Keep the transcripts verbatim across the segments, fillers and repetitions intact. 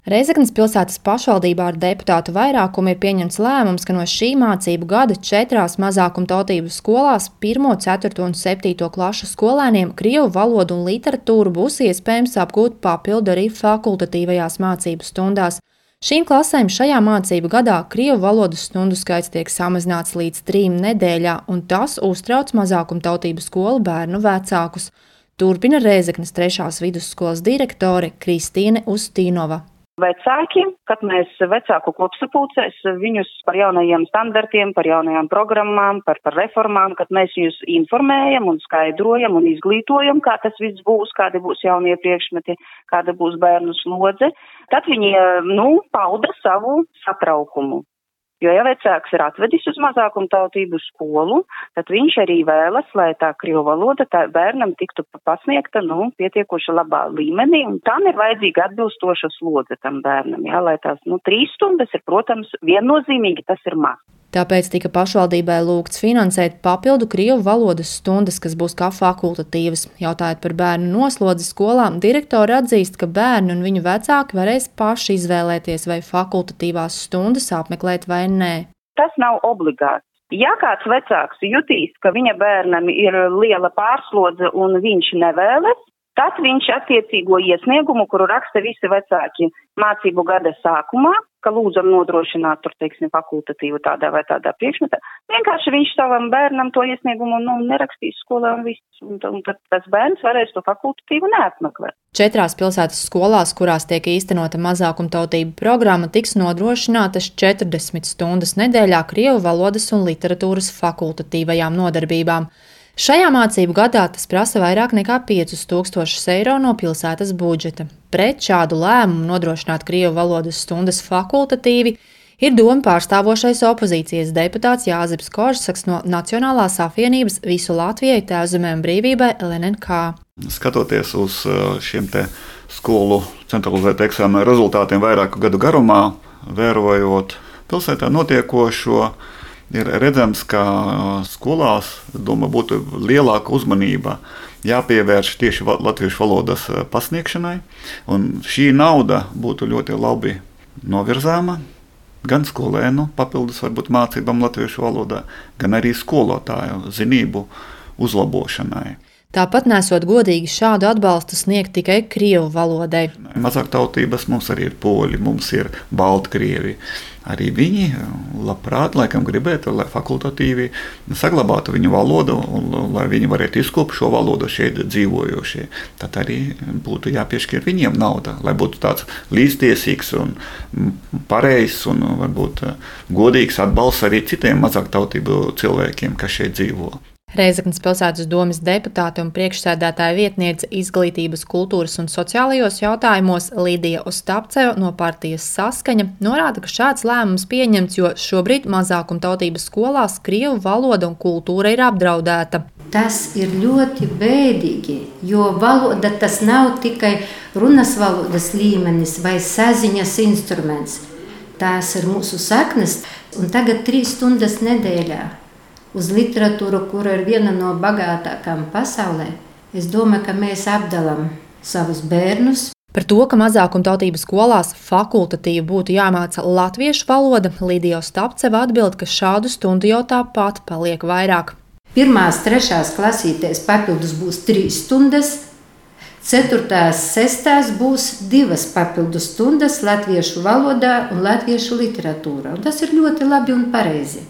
Rēzeknes pilsētas pašvaldībā ar deputātu vairākumu ir pieņemts lēmums, ka no šī mācību gada četrās mazākumtautību skolās pirmo, ceturto un septīto klašu skolēniem krievu valodu un literatūru būs iespējams apgūt papildu arī fakultatīvajās mācību stundās. Šīm klasēm šajā mācību gadā krievu valodas stundu skaits tiek samazināts līdz trim nedēļā, un tas uztrauc mazākumtautību skolu bērnu vecākus. Turpina Rēzeknes trešās vidusskolas direktore Kristīne Ustīnova. Vecāki, kad mēs vecāku kopsapulcēs viņus par jaunajiem standartiem, par jaunajām programmām, par, par reformām, kad mēs viņus informējam un skaidrojam un izglītojam, kā tas viss būs, kādi būs jaunie priekšmeti, kāda būs bērnu slodze, tad viņi, nu, pauda savu satraukumu. Jo, ja vecāks ir atvedis uz mazākumtautību skolu, tad viņš arī vēlas, lai tā krievu valoda tā bērnam tiktu pasniegta, nu, pietiekoši labā līmenī, un tam ir vajadzīga atbilstoša slodze tam bērnam, jā, lai tās, nu, trīs stundas ir, protams, viennozīmīgi tas ir maz. Tāpēc tika pašvaldībai lūgts finansēt papildu krievu valodas stundas, kas būs kā fakultatīvas. Jautājot par bērnu noslodzi skolām, direktori atzīst, ka bērni un viņu vecāki varēs paši izvēlēties, vai fakultatīvās stundas apmeklēt vai nē. Tas nav obligāts. Ja kāds vecāks jutīs, ka viņa bērnam ir liela pārslodze un viņš nevēlas, tad viņš attiecīgo iesniegumu, kuru raksta visi vecāki mācību gada sākumā, ka lūdzam nodrošināt tur, teiksim, fakultatīvu tādā vai tādā priekšmetā, vienkārši viņš savam bērnam to iesniegumu nu, nerakstīs skolā un viss, un, un tad tas bērns varēs to fakultatīvu neapmeklēt. Četrās pilsētas skolās, kurās tiek īstenota mazākumtautību programma, tiks nodrošinātas četrdesmit stundas nedēļā krievu valodas un literatūras fakultatīvajām nodarbībām. Šajā mācību gadā tas prasa vairāk nekā piecus tūkstošus eiro no pilsētas budžeta. Pret šādu lēmumu nodrošināt krievu valodas stundas fakultatīvi ir doma pārstāvošais opozīcijas deputāts Jāzeps Korsaks no Nacionālās apvienības Visu Latvijai Tēvzemēm brīvībai L N N K. Skatoties uz šiem te skolu centralizētu eksāmenu rezultātiem vairāku gadu garumā, vērojot pilsētā notiekošo, ir redzams, ka skolās, domāju, būtu lielāka uzmanība jāpievērš tieši latviešu valodas pasniegšanai, un šī nauda būtu ļoti labi novirzāma gan skolēnu papildus varbūt mācībām latviešu valodā, gan arī skolotāju zinību uzlabošanai. Tāpat nesot godīgi šādu atbalstu sniegt tikai krievu valodai. Mazāk tautības mums arī ir poļi, mums ir baltkrievi. Arī viņi labprāt, laikam gribētu, lai fakultatīvi saglabātu viņu valodu un lai viņi varētu izkopt šo valodu šeit dzīvojošie. Tad arī būtu jāpiešķir viņiem nauda, lai būtu tāds līdztiesīgs un pareizs un varbūt godīgs atbalsts arī citiem mazāk tautību cilvēkiem, kas šeit dzīvo. Rēzeknes pilsētas domes deputāte un priekšsēdētāja vietniece izglītības, kultūras un sociālajos jautājumos Lidija Ostapceva no partijas Saskaņa norāda, ka šāds lēmums pieņemts, jo šobrīd mazākumtautības skolās krievu valoda un kultūra ir apdraudēta. Tas ir ļoti bēdīgi, jo valoda tas nav tikai runas valodas līmenis vai saziņas instruments. Tās ir mūsu saknes, un tagad trīs stundas nedēļā. Uz literatūru, kura ir viena no bagātākām pasaulē, es domāju, ka mēs apdalam savus bērnus. Par to, ka mazākumtautību skolās fakultatīvi būtu jāmāca latviešu valoda, Lidija Ostapceva atbild, ka šādu stundu jau tāpat paliek vairāk. Pirmās, trešās klasītēs papildus būs trīs stundas, ceturtās, sestās būs divas papildus stundas latviešu valodā un latviešu literatūrā. Un tas ir ļoti labi un pareizi.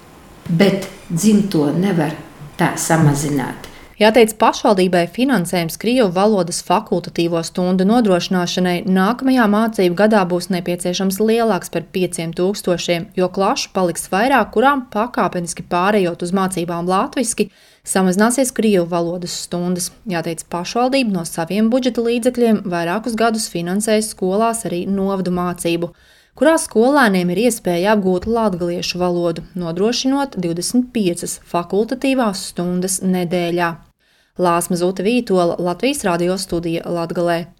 Bet dzimto nevar tā samazināt. Jāteic, pašvaldībai finansējums krievu valodas fakultatīvo stundu nodrošināšanai nākamajā mācību gadā būs nepieciešams lielāks par pieciem tūkstošiem, jo klašu paliks vairāk, kurām pakāpeniski pārējot uz mācībām latviski, samazināsies krievu valodas stundas. Jāteic, pašvaldība no saviem budžeta līdzekļiem vairākus gadus finansēs skolās arī novadu mācību, kurā skolēniem ir iespēja apgūt latgaliešu valodu, nodrošinot divdesmit piecas fakultatīvās stundas nedēļā. Lāsma Zute Vītola, Latvijas radio studija Latgalē.